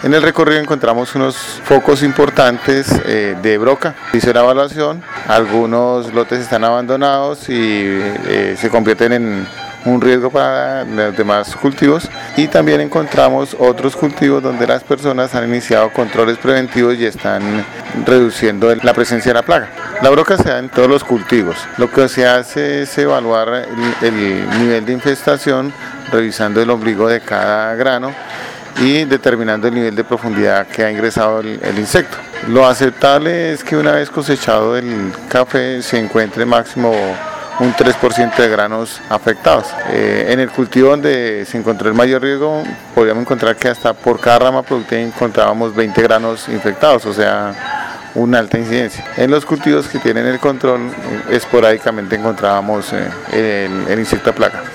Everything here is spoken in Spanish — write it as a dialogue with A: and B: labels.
A: En el recorrido encontramos unos focos importantes de broca. Hice la evaluación, algunos lotes están abandonados y se convierten en un riesgo para los demás cultivos, y también encontramos otros cultivos donde las personas han iniciado controles preventivos y están reduciendo la presencia de la plaga. La broca se da en todos los cultivos. Lo que se hace es evaluar el nivel de infestación revisando el ombligo de cada grano y determinando el nivel de profundidad que ha ingresado el insecto. Lo aceptable es que una vez cosechado el café se encuentre máximo un 3% de granos afectados. En el cultivo donde se encontró el mayor riesgo, podríamos encontrar que hasta por cada rama productiva encontrábamos 20 granos infectados, o sea, una alta incidencia. En los cultivos que tienen el control, esporádicamente encontrábamos el insecto plaga.